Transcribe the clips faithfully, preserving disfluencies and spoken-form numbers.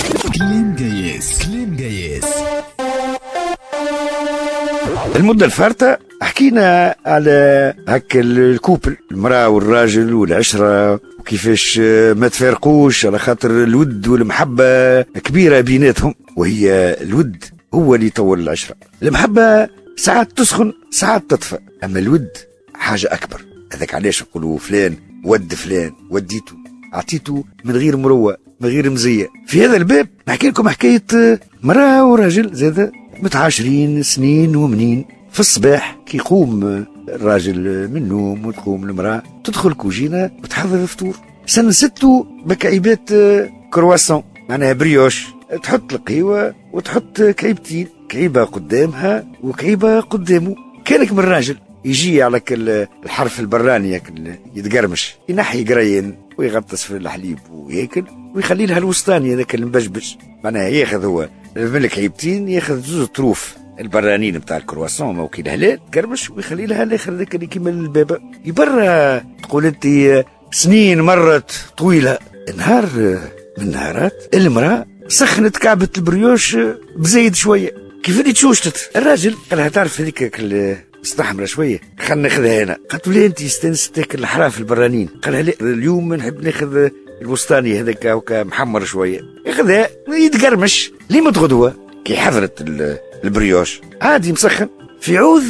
كليم جايز كليم جايز. المدة الفارطة حكينا على هكا الكوبل، المرأة والراجل والعشرة، وكيفاش ما تفارقوش على خاطر الود والمحبة كبيرة بيناتهم، وهي الود هو اللي يطول العشرة. المحبة ساعات تسخن ساعات تطفى، أما الود حاجة أكبر. هذاك علاش نقولوا فلان ود فلان، وديته أعطيته من غير مروة من غير مزية. في هذا الباب نحكي لكم حكاية مرأة وراجل زاد متعاشرين سنين ومنين. في الصباح كي يقوم الراجل من النوم وتقوم المرأة تدخل كوجينة وتحضر الفطور. سنة ستو بكعيبات كرواسون، معناها بريوش، تحط القهوة وتحط كعيبتين، كعيبة قدامها وكعيبة قدامه. كانك من الراجل يجي على الحرف البراني يتقرمش، ينحي قرين ويغطس في الحليب وياكل، ويخلي لها الوسطاني هذاك المبجبج، معناها ياخذ هو من الكعيبتين ياخذ زوز طروف البرانين نتاع الكرواسون ما وكيل هلال تقرمش، ويخلي لها الاخر ذاك اللي كيما البابا يبرا. تقول انت سنين مرت طويله، نهار من النهارات المراه سخنت كعبه البريوش بزايد شويه. كيف اللي تشوشتت الراجل قال لها تعرف هذيك مستحمره شويه خلنا ناخذها هنا. قالت له انت استنس تاكل الحراف البرانين؟ قال لها لا اليوم نحب ناخذ الوسطاني هذاك هكا محمر شويه. ياخذها يتقرمش لما تغدوه كي حضرت البريوش عادي مسخن، في عوض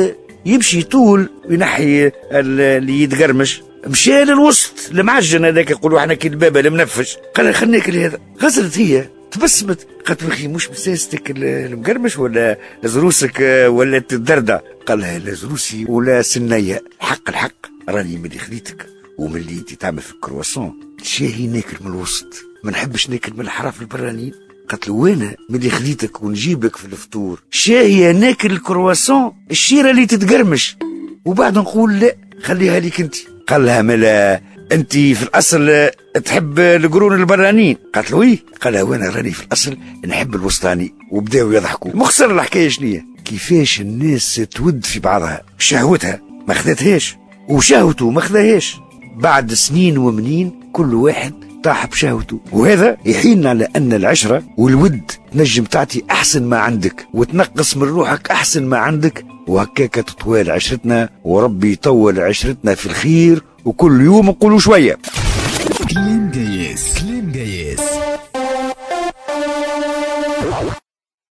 يمشي طول وينحي اللي يتقرمش، مشى للوسط المعجن هذاك يقولوا احنا كي البابا المنفش. قال خلينا ناكل هذا. غزلت هي تبسمت قالت له اخي مش مساستك المقرمش ولا لزروسك ولا تدردة؟ قال لها لا زروسي ولا سنية، الحق الحق راني ملي خذيتك وملي انت تعمل في الكرواسون شاهي ناكل من الوسط، ما نحبش ناكل من الحراف البرانيين. قالت له وانا ملي خذيتك ونجيبك في الفطور شاهي ناكل الكرواسون الشيره اللي تتقرمش وبعد نقول لا خليها ليك انت. قال لها ملا انت في الاصل تحب القرون البرانيين؟ قالت له ايه. قال لها وانا راني في الاصل نحب الوسطاني. وبداوا يضحكوا. مخسر الحكايه شنية؟ كيفاش الناس تود في بعضها، شهوتها ما خذتهاش وشهوته ما خذاهاش. بعد سنين ومنين كل واحد طاح بشهوته، وهذا يحين على ان العشره والود نجم تعطي احسن ما عندك وتنقص من روحك احسن ما عندك، وهكاك تطوال عشرتنا وربي يطول عشرتنا في الخير، وكل يوم نقولوا شويه. كليم جايز.